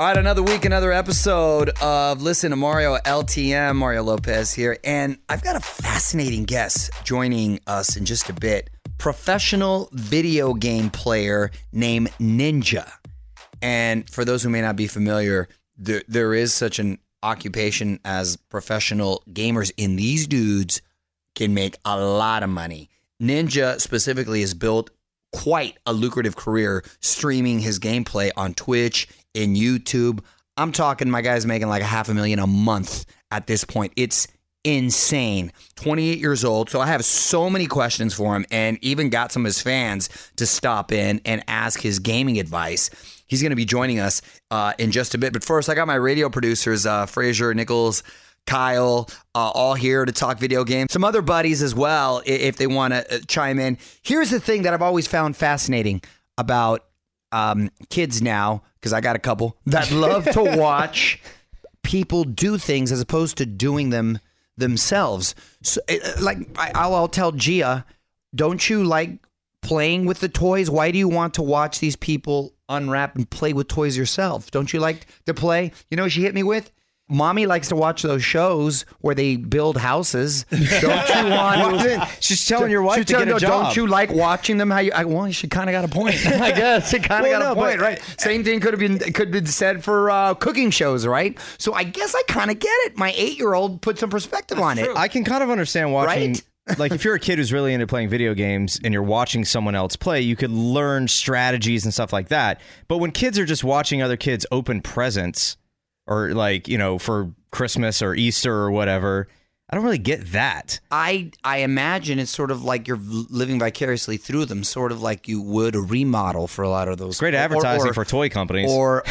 All right, another week, another episode of Listen to Mario LTM. Mario Lopez here, and I've got a fascinating guest joining us in just a bit. Professional video game player named Ninja. And for those who may not be familiar, there is such an occupation as professional gamers, and these dudes can make a lot of money. Ninja specifically has built quite a lucrative career streaming his gameplay on Twitch and YouTube. I'm talking my guy's making like $500,000 a month at this point. It's insane. 28 years old. So I have so many questions for him, and even got some of his fans to stop in and ask his gaming advice. He's going to be joining us in just a bit. But first, I got my radio producers, Fraser, Nichols, Kyle, all here to talk video games. Some other buddies as well, if they want to chime in. Here's the thing that I've always found fascinating about kids now, because I got a couple that love to watch people do things as opposed to doing them themselves. So, I'll tell Gia, don't you like playing with the toys? Why do you want to watch these people unwrap and play with toys yourself? Don't you like to play? You know what she hit me with? Mommy likes to watch those shows where they build houses. Don't you want to? She's telling your wife to get a job. Don't you like watching them? Well, she kind of got a point. I guess it kind of got a point, right? Same thing could have been said for cooking shows, right? So I guess I kind of get it. My 8-year-old put some perspective on it. I can kind of understand watching. Right? Like, if you're a kid who's really into playing video games and you're watching someone else play, you could learn strategies and stuff like that. But when kids are just watching other kids open presents, or like, you know, for Christmas or Easter or whatever, I don't really get that. I imagine it's sort of like you're living vicariously through them, sort of like you would a remodel for a lot of those. Great advertising for toy companies. Or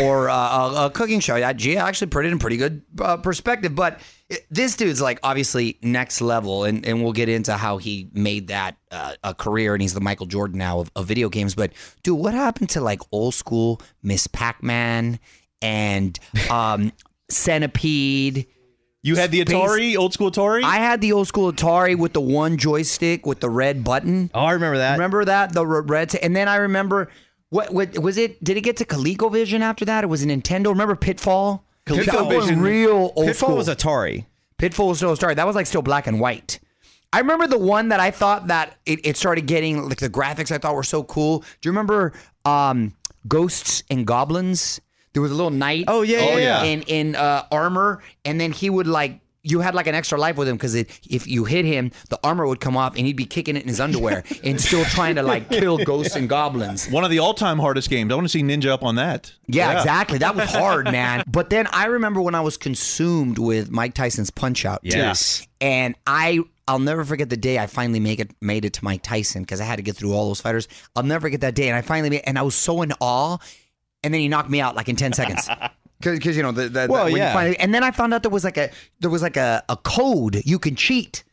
a cooking show. Gia actually put it in pretty good perspective. But this dude's like obviously next level, and we'll get into how he made that a career, and he's the Michael Jordan now of video games. But dude, what happened to like old school Miss Pac-Man and Centipede? You had the Atari, old school Atari? I had the old school Atari with the one joystick with the red button. Oh, I remember that. Remember that? The red. And then I remember, what was it? Did it get to ColecoVision after that? It was a Nintendo. Remember Pitfall? That was real old Pitfall school. was Atari. Pitfall was still Atari. That was like still black and white. I remember the one that I thought that it started getting, like the graphics I thought were so cool. Do you remember Ghosts and Goblins? There was a little knight in armor, and then he would you had like an extra life with him because if you hit him, the armor would come off and he'd be kicking it in his underwear and still trying to like kill ghosts and goblins. One of the all-time hardest games. I want to see Ninja up on that. Yeah, exactly. That was hard, man. But then I remember when I was consumed with Mike Tyson's Punch-Out. Yes. And I'll never forget the day I finally made it to Mike Tyson because I had to get through all those fighters. I'll never forget that day. And I finally and I was so in awe. And then he knocked me out like in 10 seconds. Because you know and then I found out there was like a code you can cheat.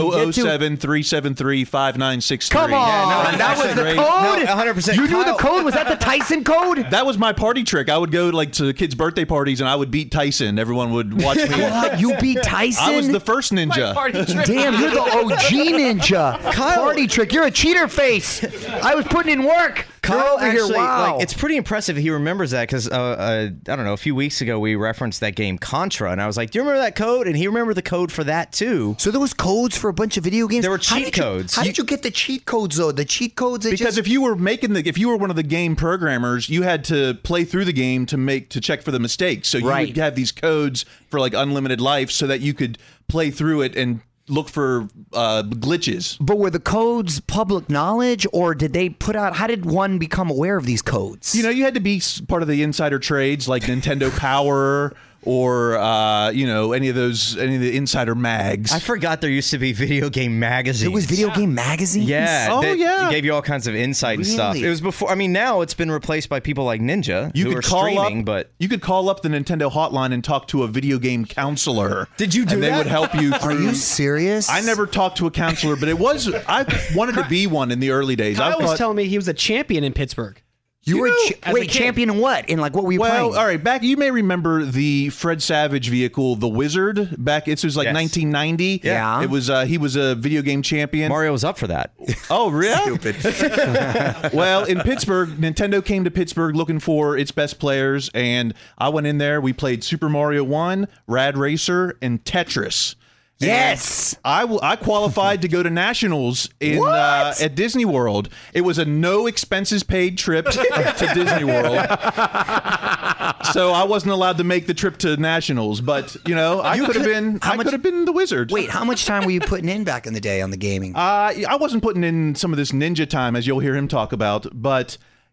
007-373-5963. Come on, that was the code. 100%. You knew the code. Was that the Tyson code? That was my party trick. I would go like to kids' birthday parties and I would beat Tyson. Everyone would watch me. What? You beat Tyson? I was the first ninja. Damn, you're the OG ninja. Party trick. You're a cheater face. I was putting in work. Kyle over actually, here. Wow. it's pretty impressive he remembers that because, I don't know, a few weeks ago we referenced that game Contra, and I was like, do you remember that code? And he remembered the code for that, too. So there was codes for a bunch of video games? There were cheat codes. How did you get the cheat codes, though? The cheat codes? Because if you were one of the game programmers, you had to play through the game to check for the mistakes. So you would have these codes for like unlimited life so that you could play through it and look for glitches. But were the codes public knowledge, or did they put out? How did one become aware of these codes? You know, you had to be part of the insider trades, like Nintendo Power or any of the insider mags. I forgot there used to be video game magazines. There was video game magazines? Yeah. It gave you all kinds of insight and stuff. It was before. I mean, now it's been replaced by people like Ninja who are streaming. But you could call up the Nintendo hotline and talk to a video game counselor. Did you do and that? They would help you through. Are you serious? I never talked to a counselor, but I wanted to be one in the early days. Kyle was telling me he was a champion in Pittsburgh. You were as a kid. champion in what? In like what were you playing? Well, all right. Back, you may remember the Fred Savage vehicle, the Wizard. Back, it was like Yes. 1990. Yeah. It was. He was a video game champion. Mario was up for that. Oh, really? Stupid. Well, in Pittsburgh, Nintendo came to Pittsburgh looking for its best players, and I went in there. We played Super Mario 1, Rad Racer, and Tetris. Yes. I qualified to go to nationals in at Disney World. It was a no expenses paid trip to Disney World, so I wasn't allowed to make the trip to nationals. But I could have been. I could have been the Wizard. Wait, how much time were you putting in back in the day on the gaming? I wasn't putting in some of this ninja time, as you'll hear him talk about. But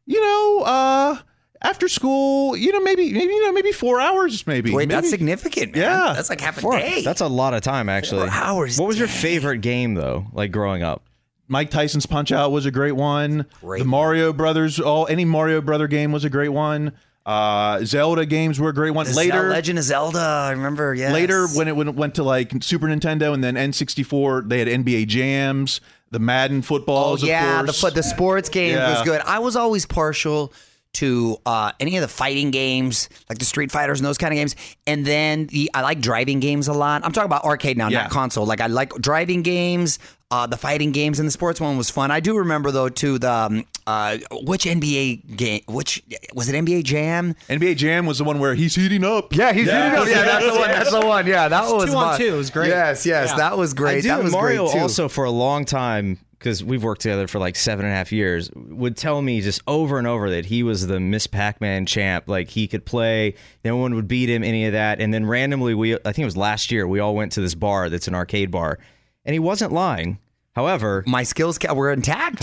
after school, maybe 4 hours, maybe. Wait, maybe. that's significant, man. Yeah. That's like half a day. That's a lot of time, actually. 4 hours. What was your dang. favorite game, though, like growing up? Mike Tyson's Punch Out was a great one. Great The one. Mario Brothers, any Mario Brother game was a great one. Zelda games were a great one. Later, Legend of Zelda, I remember, yes. later when it went to like Super Nintendo and then N64, they had NBA Jams, the Madden footballs. Oh, yeah, of course. the sports game Yeah. was good. I was always partial to any of the fighting games, like the Street Fighters and those kind of games. And then I like driving games a lot. I'm talking about arcade now, Yeah. not console. Like I like driving games, the fighting games, and the sports one was fun. I do remember though too the which NBA game? Which was it? NBA Jam? NBA Jam was the one where he's heating up. Yeah, he's Yeah. yeah, that's the one. That's the one. Yeah, that was 2 on fun. 2. It was great. Yes, Yeah. that was great. I do. That was Mario great too. also for a long time, because we've worked together for like 7.5 years, would tell me just over and over that he was the Miss Pac-Man champ. Like he could play, no one would beat him, any of that. And then randomly, I think it was last year, we all went to this bar that's an arcade bar, and he wasn't lying. However, My skills were intact.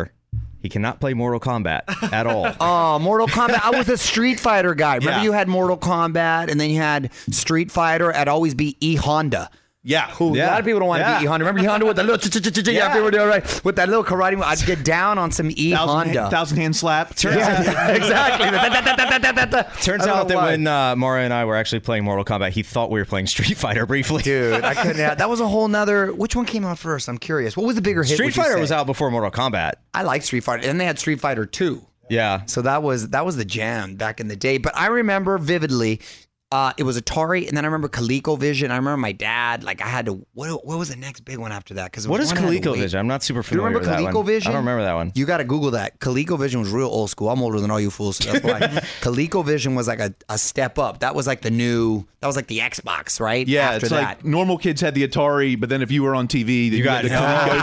he cannot play Mortal Kombat at all. Oh, Mortal Kombat. I was a Street Fighter guy. Remember Yeah. you had Mortal Kombat and then you had Street Fighter. I'd always be E Honda. Yeah. A Yeah. lot of people don't want to Yeah. be E Honda. Remember E Honda with the little yeah, people do it right. With that little karate move. I'd get down on some E Honda. Thousand hand slap. Yeah, exactly. Turns out that when Mario and I were actually playing Mortal Kombat, he thought we were playing Street Fighter briefly. Dude, I couldn't have. That was a whole nother. Which one came out first? I'm curious. What was the bigger hit? Street would you Fighter say? was out before Mortal Kombat. I like Street Fighter. And they had Street Fighter 2. Yeah. So that was the jam back in the day. But I remember vividly, it was Atari, and then I remember ColecoVision. I remember my dad. Like I had to. What was the next big one after that? Because What is ColecoVision? I'm not super Do you familiar remember with that one. ColecoVision? I don't remember that one. You got to Google that. ColecoVision was real old school. I'm older than all you fools, so that's why. ColecoVision was like a step up. That was like the new. That was like the Xbox, right? Yeah, After it's that. like normal kids had the Atari, but then if you were on TV, then you got had the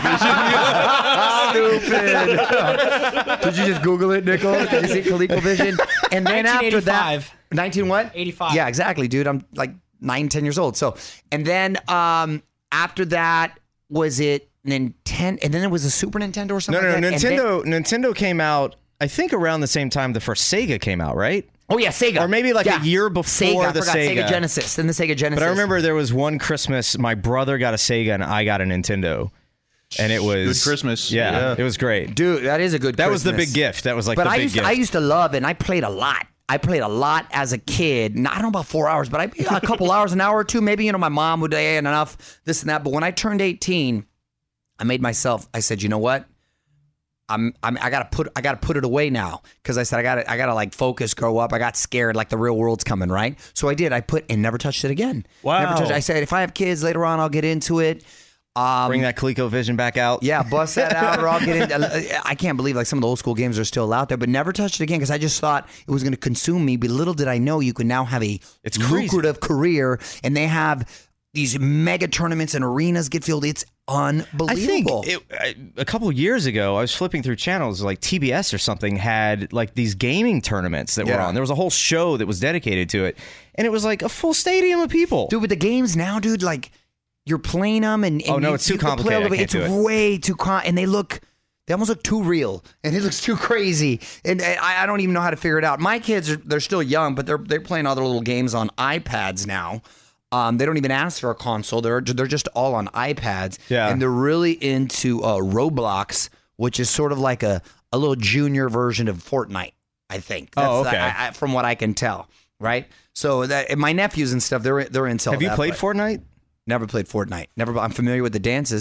ColecoVision. Stupid. Did you just Google it, Nickel? Did you see ColecoVision? And then after that, 1985. 19 what? 85. Yeah, exactly, dude. I'm like 9, 10 years old. So, and then after that, was it Nintendo? And then it was a Super Nintendo or something. No, like that? And then- Nintendo came out, I think, around the same time the first Sega came out, right? Oh yeah, Sega. Or maybe like a year before Sega. the I forgot. Sega. Sega Genesis. Then the Sega Genesis. But I remember there was one Christmas, my brother got a Sega and I got a Nintendo. And it was Good Christmas. Yeah, Yeah. it was great. dude, that is a good. That was the Christmas. big gift. That was like But the I big used gift. I used to love it, and I played a lot. I played a lot as a kid. I don't know about 4 hours, but a couple hours, an hour or two, maybe. My mom would say enough, this and that. But when I turned 18, I made myself. I said, you know what? I gotta put it away now, because I said I gotta like focus, grow up. I got scared, like the real world's coming, right? So I did. I put and never touched it again. Wow. Never touched it. I said if I have kids later on, I'll get into it. Bring that ColecoVision back out. Yeah, bust that out, or I'll get into. I can't believe like some of the old school games are still out there, but never touched it again because I just thought it was going to consume me. But little did I know you can now have a It's crazy. lucrative career, and they have these mega tournaments and arenas get filled. It's unbelievable. I think a couple years ago, I was flipping through channels like TBS or something had like these gaming tournaments that were Yeah. on. There was a whole show that was dedicated to it, and it was like a full stadium of people. Dude, with the games now, dude, like you're playing them, and Oh, no, you- it's too you can play complicated. all of I can't It's do it. way too and they almost look too real, and it looks too crazy, and I don't even know how to figure it out. My kids they're still young, but they're playing other little games on iPads now. They don't even ask for a console. They're just all on iPads, Yeah. and they're really into Roblox, which is sort of like a little junior version of Fortnite, I think. Oh, okay. I, from what I can tell, right? So that and my nephews and stuff, they're into. Have all you that, played but Fortnite? Never played Fortnite. Never. I'm familiar with the dances.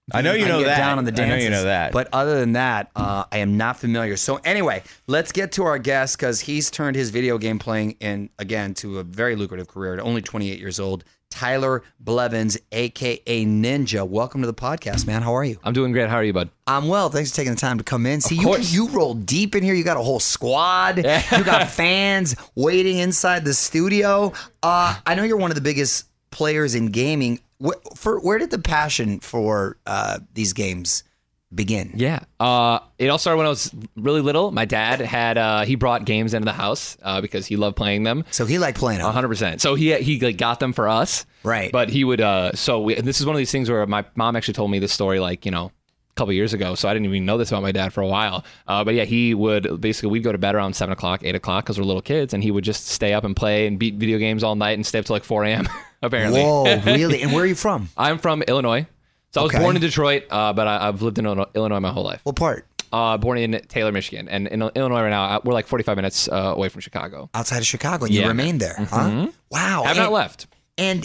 I know you know get that. down on the dances. I know you know that. But other than that, I am not familiar. So anyway, let's get to our guest because he's turned his video game playing again to a very lucrative career at only 28 years old. Tyler Blevins, a.k.a. Ninja. Welcome to the podcast, man. How are you? I'm doing great. How are you, bud? I'm well. Thanks for taking the time to come in. See, Of course. you roll deep in here. You got a whole squad. You got fans waiting inside the studio. I know you're one of the biggest players in gaming. Where did the passion for these games begin? Yeah. It all started when I was really little. My dad had he brought games into the house because he loved playing them. So he liked playing them. 100%. So he like got them for us. Right. But he would and this is one of these things where my mom actually told me this story like, a couple years ago, so I didn't even know this about my dad for a while. But yeah, he would we'd go to bed around 7 o'clock, 8 o'clock because we're little kids, and he would just stay up and play and beat video games all night and stay up till like 4 a.m. apparently. Whoa, really? And where are you from? I'm from Illinois. So I was born in Detroit, but I've lived in Illinois my whole life. What part? Born in Taylor, Michigan. And in Illinois right now, we're like 45 minutes away from Chicago. Outside of Chicago, and you remained there, huh? Wow. Have not left. And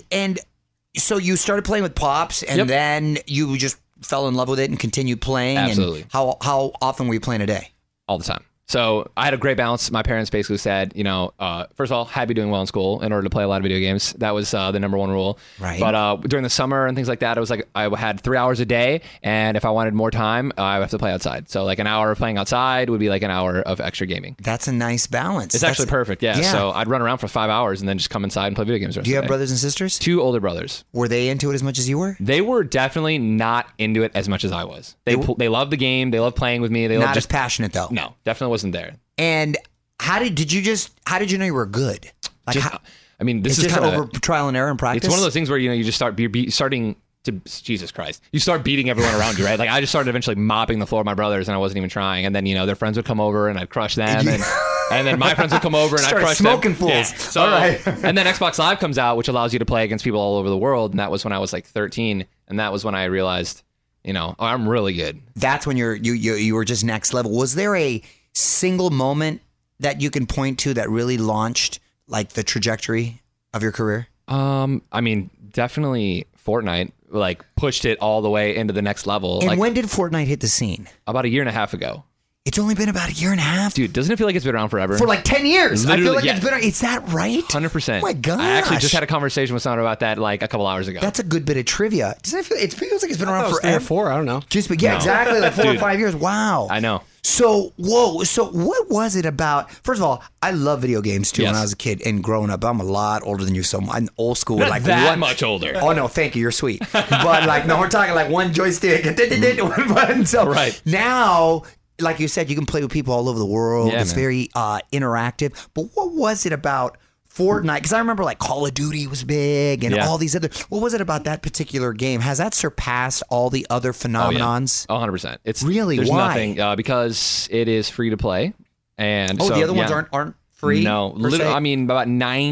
so you started playing with Pops, and then you just fell in love with it and continued playing. Absolutely. And how often were you playing a day? All the time. So I had a great balance. My parents basically said, first of all, had to be doing well in school in order to play a lot of video games. That was the number one rule. Right. But during the summer and things like that, it was like I had 3 hours a day. And if I wanted more time, I would have to play outside. So like an hour of playing outside would be like an hour of extra gaming. That's a nice balance. It's actually perfect. Yeah. So I'd run around for 5 hours and then just come inside and play video games. Do you have brothers and sisters? 2 older brothers. Were they into it as much as you were? They were definitely not into it as much as I was. They loved the game. They loved playing with me. They not as passionate though. No, definitely wasn't there. And how did you know you were good? Like, This is just kind over trial and error and practice. It's one of those things where you just starting to Jesus Christ, you start beating everyone around you, right? Like I just started eventually mopping the floor of my brothers, and I wasn't even trying. And then their friends would come over, and I'd crush them, and then my friends would come over, and I'd crush smoking them. fools. Yeah. So, all right. And then Xbox Live comes out, which allows you to play against people all over the world, and that was when I was like 13, and that was when I realized, I'm really good. That's when you were just next level. Was there a single moment that you can point to that really launched like the trajectory of your career? Definitely Fortnite like pushed it all the way into the next level. And like, when did Fortnite hit the scene? About a year and a half ago. It's only been about a year and a half? Dude, doesn't it feel like it's been around forever? For like 10 years. Literally, I feel like it's been, is that right? 100%. Oh my gosh. I actually just had a conversation with someone about that like a couple hours ago. That's a good bit of trivia. Doesn't it feel, it feels like it's been around forever. 3 or 4, I don't know. Exactly, like 4 or 5 years. Wow. I know. So what was it about? First of all, I love video games too. When I was a kid and growing up, I'm a lot older than you, so I'm old school. Not like that much older. Oh no, thank you, you're sweet. But like, no, we're talking like one joystick and one button. So right now, like you said, you can play with people all over the world. Yeah, it's very interactive. But what was it about Fortnite? Because I remember like Call of Duty was big and all these other. What was it about that particular game? Has that surpassed all the other phenomenons? 100%. It's really there's why? Nothing because it is free to play, and the other ones aren't free. No, literally, about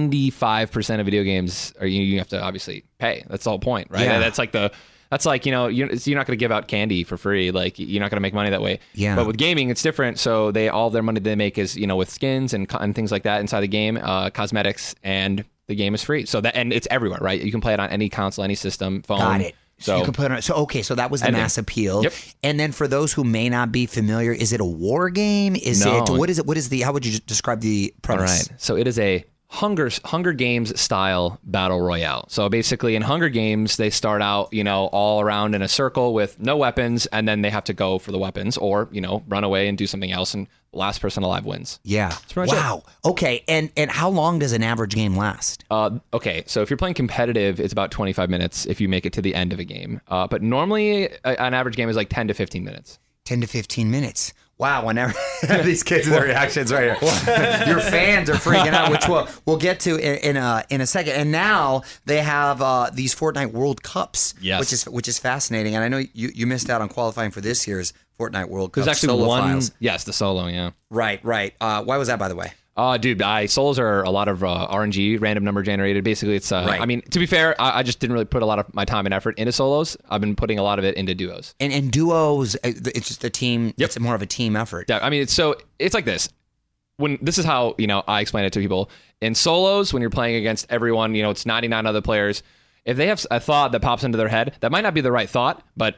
95% of video games are you have to obviously pay. That's the whole point, right? Yeah. That's like you're not going to give out candy for free. Like you're not going to make money that way. Yeah. But with gaming, it's different. So all their money they make is with skins and things like that inside the game, cosmetics, and the game is free. So and it's everywhere, right? You can play it on any console, any system, phone. Got it. So you can put it on. So that was the mass appeal. Yep. And then for those who may not be familiar, is it a war game? What is it? How would you describe the premise? All right. So it is a Hunger Games style battle royale. So basically in Hunger Games, they start out, all around in a circle with no weapons, and then they have to go for the weapons or, run away and do something else, and the last person alive wins. Yeah. Wow. Okay. And how long does an average game last? Okay. So if you're playing competitive, it's about 25 minutes if you make it to the end of a game. But normally an average game is like 10 to 15 minutes. 10 to 15 minutes. Wow, whenever these kids and their reactions right here. Your fans are freaking out, which we'll get to in a second. And now they have these Fortnite World Cups, which is fascinating. And I know you missed out on qualifying for this year's Fortnite World Cup. There's actually solo one. files. Yes, the solo. Yeah. Right. Why was that, by the way? Dude, solos are a lot of RNG, random number generated. Basically, it's. Right. I mean, to be fair, I just didn't really put a lot of my time and effort into solos. I've been putting a lot of it into duos. And duos, it's just a team. Yep. It's more of a team effort. Yeah, I mean, it's like this. This is how I explain it to people. In solos, when you're playing against everyone, it's 99 other players. If they have a thought that pops into their head, that might not be the right thought, but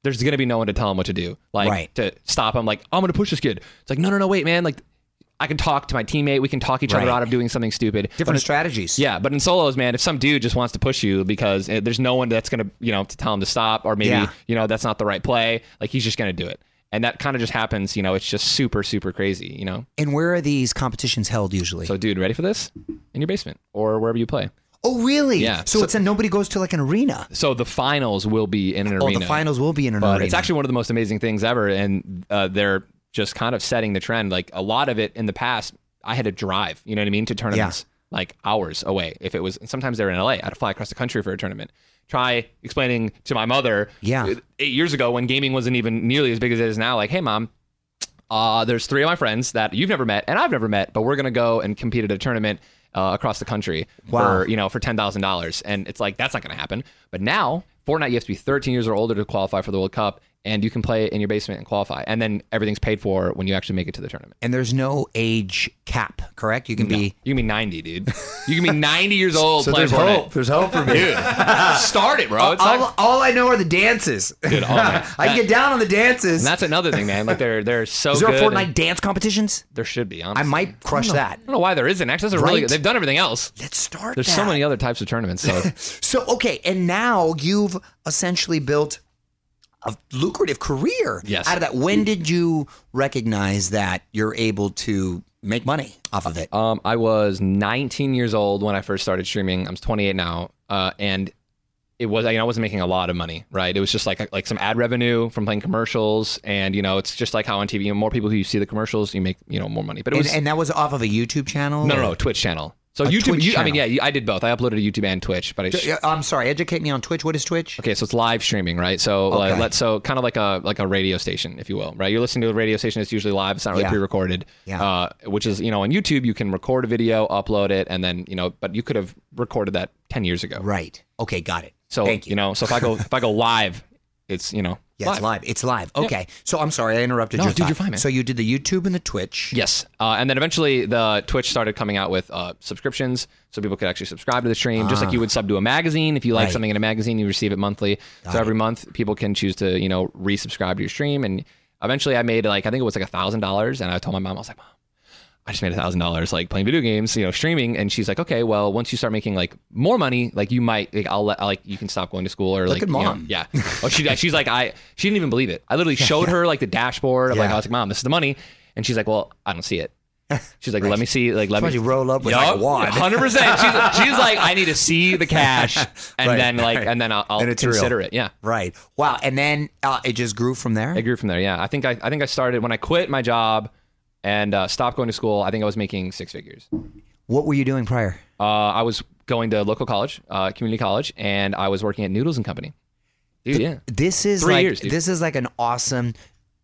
there's going to be no one to tell him what to do, like Right. to stop him. Like, I'm going to push this kid. It's like, no, wait, man. Like, I can talk to my teammate. We can talk each other Right. out of doing something stupid. Different strategies. Yeah, but in solos, man, if some dude just wants to push you because there's no one that's going to, to tell him to stop, or maybe, that's not the right play, like he's just going to do it. And that kind of just happens, it's just super, super crazy, And where are these competitions held usually? So, dude, ready for this? In your basement or wherever you play. Oh, really? Yeah. So it's nobody goes to like an arena. So the finals will be in an arena. Oh, the finals will be in an But arena. it's actually one of the most amazing things ever. And they're just kind of setting the trend. Like a lot of it in the past, I had to drive, you know what I mean, to tournaments like hours away. If it was, and sometimes they're in LA. I had to fly across the country for a tournament. Try explaining to my mother 8 years ago when gaming wasn't even nearly as big as it is now. Like, hey, Mom, there's 3 of my friends that you've never met and I've never met, but we're going to go and compete at a tournament across the country for $10,000. And it's like, that's not going to happen. But now, Fortnite, you have to be 13 years or older to qualify for the World Cup, and you can play in your basement and qualify. And then everything's paid for when you actually make it to the tournament. And there's no age cap, correct? You can be... You can be 90, dude. You can be 90 years old playing there's Fortnite. hope. There's hope for me. Dude, start it, bro. It's all I know are the dances. Dude, oh, man. I can get down on the dances. And that's another thing, man. Like they're so good. Is there a Fortnite dance competitions? There should be, honestly. I might crush that. I don't know why there isn't. Actually, that's a really good. They've done everything else. Let's start There's that. so many other types of tournaments. So So, okay, and now you've essentially built a lucrative career Yes. out of that. When did you recognize that you're able to make money off of it? I was 19 years old when I first started streaming. I'm 28 now, and it was I wasn't making a lot of money, right? It was just like some ad revenue from playing commercials, and it's just like how on TV, more people who you see the commercials, you make more money. But it was And that was off of a YouTube channel? no, Twitch channel. So YouTube, Twitch I mean, channel. I did both. I uploaded to YouTube and Twitch, but I'm sorry, educate me on Twitch. What is Twitch? okay, so it's live streaming, right? So Okay. so kind of like a radio station, if you will, right? You're listening to a radio station. It's usually live. It's not really Yeah. pre-recorded. Yeah. Which is on YouTube you can record a video, upload it, and then but you could have recorded that 10 years ago. Right. Okay, got it. So Thank you. so if I go live, it's Yeah, it's live. It's live. Okay. So I'm sorry, I interrupted No, your dude, thought. you're fine, man. So you did the YouTube and the Twitch. Yes, and then eventually the Twitch started coming out with subscriptions, so people could actually subscribe to the stream, just like you would sub to a magazine. If you like Right. something in a magazine, you receive it monthly. So every month, people can choose to resubscribe to your stream. And eventually, I made I think it was like $1,000, and I told my mom, I was like, Mom, I just made $1,000 like playing video games, streaming. And she's like, okay, well, once you start making like more money, like you might, you can stop going to school or Look at Mom. yeah. Oh, she's like, she didn't even believe it. I literally showed her like the dashboard of I was like, Mom, this is the money. And she's like, well, I don't see it. She's like, let me see, let Why me you roll up with like a wad? 100%. She's like, I need to see the cash, and Right, then right. and then I'll And it's consider real. it. Yeah. Right. Wow. And then it just grew from there? It grew from there. Yeah. I think I started when I quit my job and stopped going to school. I think I was making 6 figures. What were you doing prior? I was going to local college, community college, and I was working at Noodles and Company. Dude, yeah. This is 3 like years, dude. this is like an awesome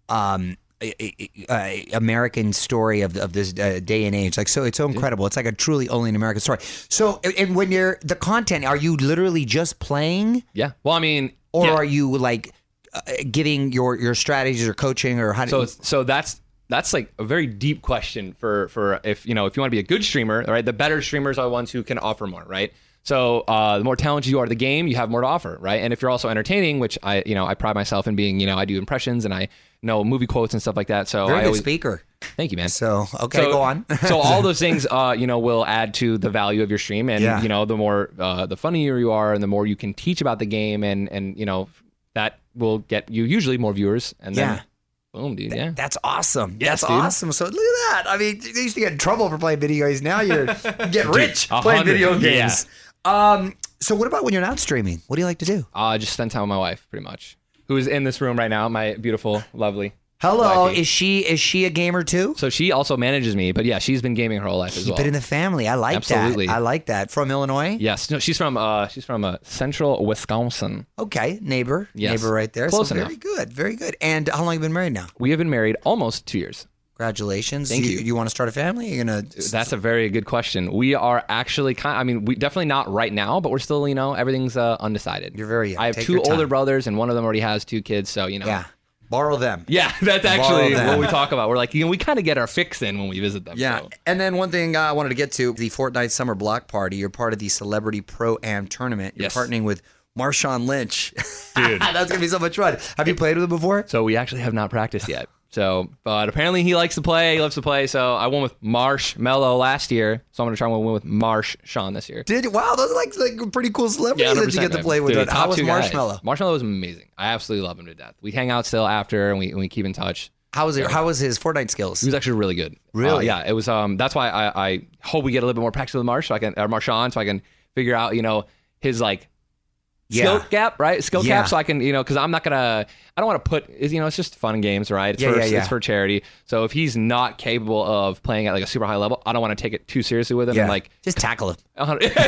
American story of this day and age. Like, so it's so incredible. It's like a truly only an American story. So, and when you're the content, are you literally just playing, Yeah. Well, I mean, or yeah. are you like giving your strategies or coaching or how? So that's like a very deep question for if you want to be a good streamer, right? The better streamers are the ones who can offer more, right? So the more talented you are at the game, you have more to offer, right? And if you're also entertaining, which I pride myself in being, I do impressions and I know movie quotes and stuff like that. So very I good always speaker. thank you, man. So okay, go on. So all those things, will add to the value of your stream, and Yeah. the more the funnier you are, and the more you can teach about the game, and that will get you usually more viewers, and then. Yeah. Boom, dude. Yeah. That's awesome. Yes, That's dude. awesome. So look at that. I mean, they used to get in trouble for playing video games. Now you're get rich 100. playing video Yeah. games. So what about when you're not streaming? What do you like to do? Just spend time with my wife, pretty much, who is in this room right now. My beautiful, lovely. Hello, wifey. is she a gamer too? So she also manages me, but yeah, she's been gaming her whole life as Keep well. it in the family. I like Absolutely. that. I like that. From Illinois? Yes, no, she's from central Wisconsin. Okay, neighbor. Yes. Neighbor right there. Close so enough. very good. Very good. And how long have you been married now? We have been married almost 2 years. Congratulations. Thank you. You want to start a family? You're gonna That's a very good question. We are actually we definitely not right now, but we're still, everything's undecided. You're very young. I have Take 2 your time. older brothers, and one of them already has 2 kids, so Yeah. Borrow them. Yeah, that's actually them. what we talk about. We're like, we kind of get our fix in when we visit them. Yeah. so. And then one thing I wanted to get to, the Fortnite Summer Block Party. You're part of the Celebrity Pro-Am tournament. You're Yes. partnering with Marshawn Lynch. Dude. That's going to be so much fun. Have you played with him before? So we actually have not practiced yet. So, but apparently he likes to play. He loves to play. So I won with Marshmello last year. So I'm going to try and win with Marshawn this year. Wow, those are like pretty cool celebrities Yeah, that you get to play with. Dude, How was top 2 guys. Marshmello? Marshmello was amazing. I absolutely love him to death. We hang out still after, and we keep in touch. How was his Fortnite skills? He was actually really good. Really? Yeah. It was. That's why I hope we get a little bit more practice with Marshawn, so I can figure out, his skill gap, right? Skill cap, so I can, because I don't want to put, it's just fun and games, right? It's for charity. So if he's not capable of playing at like a super high level, I don't want to take it too seriously with him. Yeah. And like, just tackle him. I'm going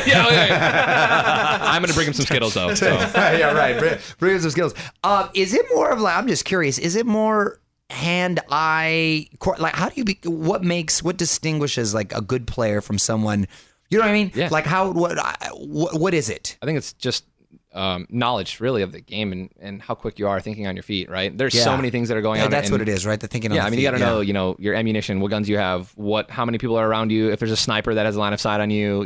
to bring him some Skittles though. So. Yeah, right. Bring him some skills. Is it more of like, I'm just curious, is it more hand-eye, like how do you, what distinguishes like a good player from someone, you know what I mean? Yeah. Like what is it? I think it's just knowledge really of the game and how quick you are thinking on your feet, right? There's so many things that are going on. That's what it is, right? The thinking on the feet. You got to know, your ammunition, what guns you have, how many people are around you, if there's a sniper that has a line of sight on you,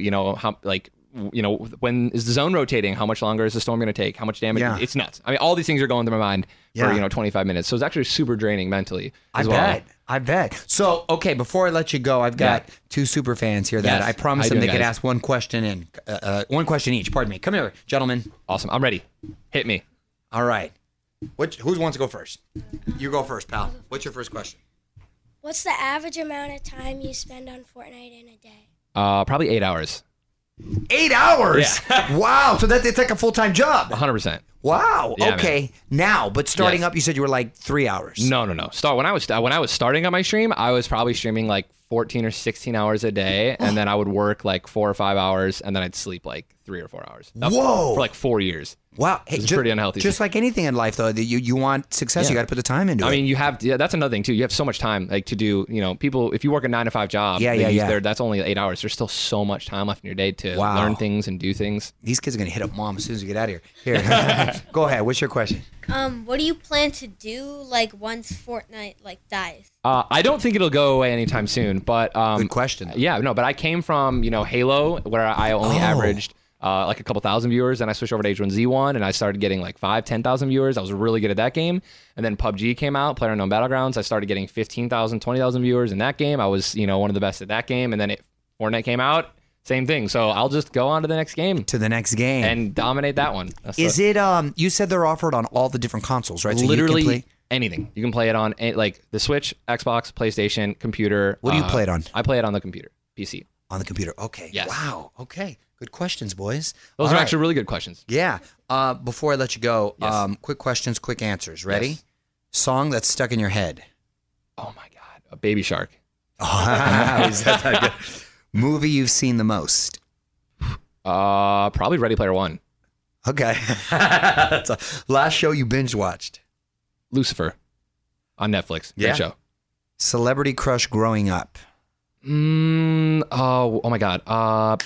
when is the zone rotating, how much longer is the storm going to take, how much damage, it's nuts. I mean, all these things are going through my mind for, 25 minutes. So it's actually super draining mentally as well. I bet. So, okay, before I let you go, I've got 2 super fans here that I promised them they could ask one question each. Pardon me. Come here, gentlemen. Awesome. I'm ready. Hit me. All right. Who wants to go first? You go first, pal. What's your first question? What's the average amount of time you spend on Fortnite in a day? Probably 8 hours. 8 hours? Yeah. Wow. So it's like a full-time job. 100%. Wow. Yeah, okay. Man. Now, but starting up, you said you were like 3 hours. No. When I was starting on my stream, I was probably streaming like 14 or 16 hours a day, and then I would work like 4 or 5 hours, and then I'd sleep like 3 or 4 hours. Whoa. For like 4 years. Wow. Hey, it's pretty unhealthy. Just like anything in life, though, you want success, you got to put the time into it. I mean, that's another thing, too. You have so much time like to do, people, if you work a 9-to-5 job, that's only 8 hours. There's still so much time left in your day to learn things and do things. These kids are going to hit up mom as soon as we get out of here. Here, go ahead. What's your question? What do you plan to do once Fortnite dies? I don't think it'll go away anytime soon, but good question. Yeah, no, but I came from Halo, where I only averaged like a couple thousand viewers, and I switched over to H1Z1, and I started getting like 5,000-10,000 viewers. I was really good at that game, and then PUBG came out, PlayerUnknown Battlegrounds. I started getting 15,000, 20,000 viewers in that game. I was one of the best at that game, and then Fortnite came out. Same thing. So I'll just go on to the next game. And dominate that one. Is it, you said they're offered on all the different consoles, right? So literally you can play anything. You can play it on like the Switch, Xbox, PlayStation, computer. What do you play it on? I play it on the computer, PC. On the computer. Okay. Yes. Wow. Okay. Good questions, boys. Those are actually really good questions. Yeah. Before I let you go, quick questions, quick answers. Ready? Yes. Song that's stuck in your head. Oh my God. A Baby Shark. Is that good? Movie you've seen the most? Probably Ready Player One. Okay. Last show you binge watched? Lucifer on Netflix. Great show. Celebrity crush growing up? Oh my God.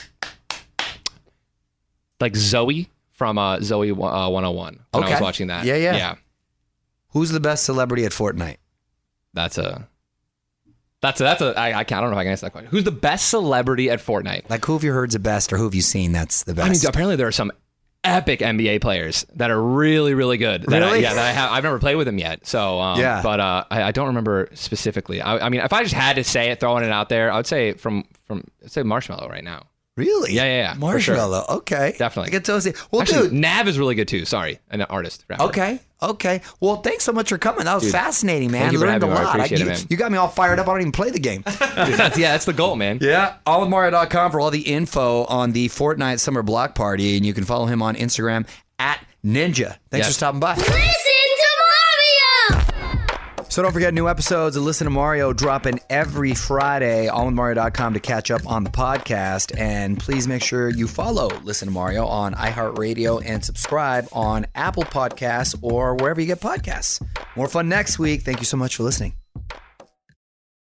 Like Zoe from Zoe 101. When I was watching that. Yeah. Who's the best celebrity at Fortnite? I don't know if I can answer that question. Who's the best celebrity at Fortnite? Like, who have you heard's the best, or who have you seen that's the best? I mean, apparently there are some epic NBA players that are really, really good. Really? I've never played with them yet. So, but I don't remember specifically. I mean, if I just had to say it, throwing it out there, I would say I'd say Marshmello right now. Really? Yeah. Marshmello. Sure. Okay. Definitely. I get to see. Well, actually, dude, Nav is really good too. Sorry, an artist. Rapper. Okay. Well, thanks so much for coming. That was fascinating, man. Thank you for Learned a having me. lot. I appreciate it, man. You got me all fired up. I don't even play the game. That's the goal, man. Yeah. AllWithMario.com for all the info on the Fortnite Summer Block Party, and you can follow him on Instagram at Ninja. Thanks for stopping by. Listen to Mario! So don't forget, new episodes of Listen to Mario dropping every Friday. AllWithMario.com to catch up on the podcast. And please make sure you follow Listen to Mario on iHeartRadio and subscribe on Apple Podcasts or wherever you get podcasts. More fun next week. Thank you so much for listening.